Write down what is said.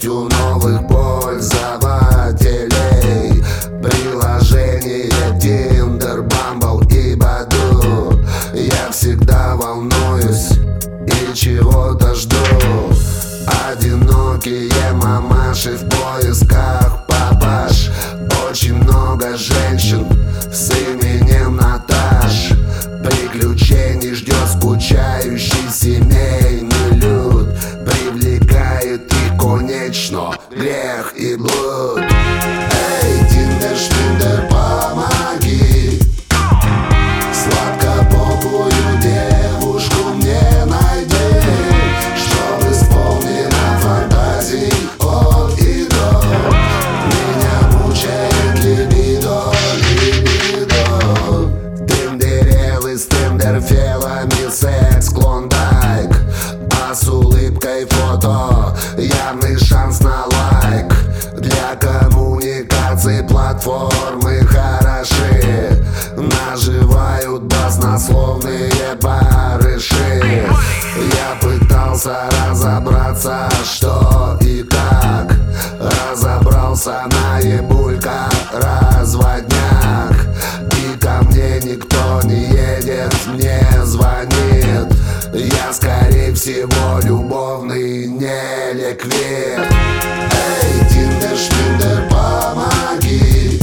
у новых пользователей. Приложение Tinder, Bumble и Badoo. Я всегда волнуюсь и чего-то жду. Одинокие мамаши в поисках папаш. Очень много женщин с именем Наташ. Приключений ждет скучающий семейный люд. Привлекает и конечно грех и блуд. Эй, Тиндер, Шпиндер, помоги. Сладкопопую девушку мне найди, чтоб исполнена фантазий от и до. Меня мучает либидо, либидо. Тиндерелы с тиндерфелами, секс, клондайк. А с улыбкой фото, явный шанс на лайк. Для коммуникации платформы хороши. Наживают баснословные барыши. Я пытался разобраться, что и как. Разобрался на ебулька разводняк. И ко мне никто не едет, мне звонит. Я скорее всего любовный неликвид. Эй, Тиндер, Шпиндер, помоги.